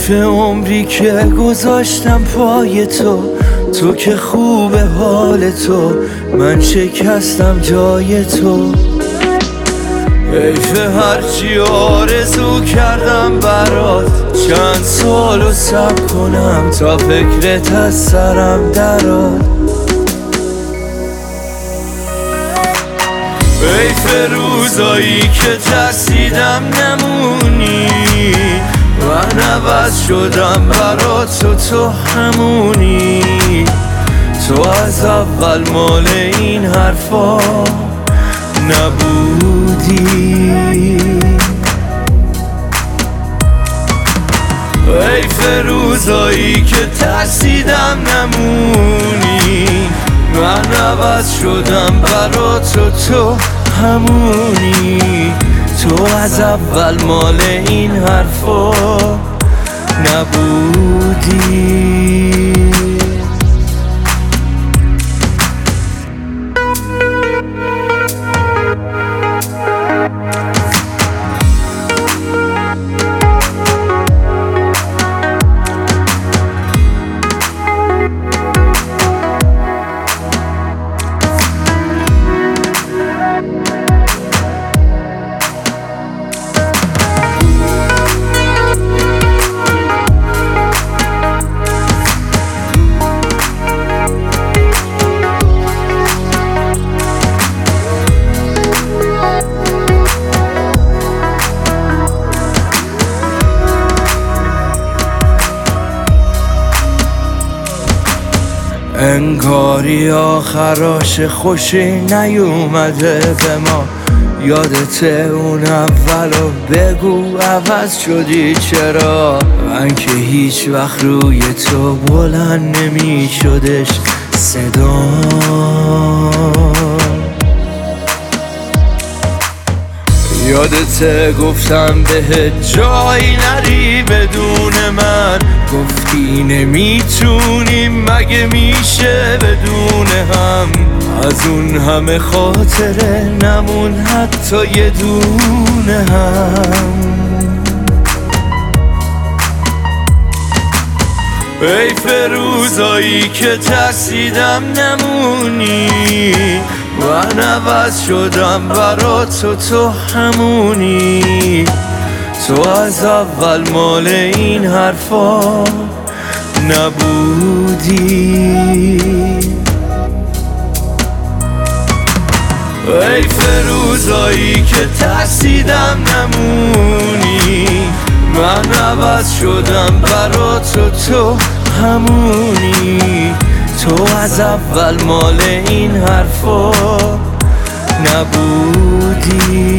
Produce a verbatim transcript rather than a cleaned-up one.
حیف عمری که گذاشتم پای تو، تو که خوب حال تو، من شکستم جای تو. حیف هرچی آرزو کردم برات، چند سالو صبر کنم تا فکرت از سرم درات. حیف روزایی که ترسیدم نمونی، من عوض شدم برات تو، تو همونی. تو از اول مال این حرفا نبودی. حیف روزایی که ترسیدم نمونی، من عوض شدم برات تو، تو همونی. تو از اول مال این حرفا نبودی. انگاری آخراش خوشی نیومده به ما، یادت اون اولو بگو عوض شدی چرا؟ من که هیچ وقت روی تو بلند نمی شدش صدا. یادت گفتم بهت جایی نری بدون من، گفتی نمیتونیم مگه میشه بدون هم. از اون همه خاطره نمون حتی یه دونه هم. حیف روزایی که ترسیدم نمونی، من عوض شدم برات تو، تو همونی. تو از اول مال این حرفا نبودی. حیف روزایی که ترسیدم نمونی، من عوض شدم برات تو، تو همونی. تو از اول مال این حرفا نبودی.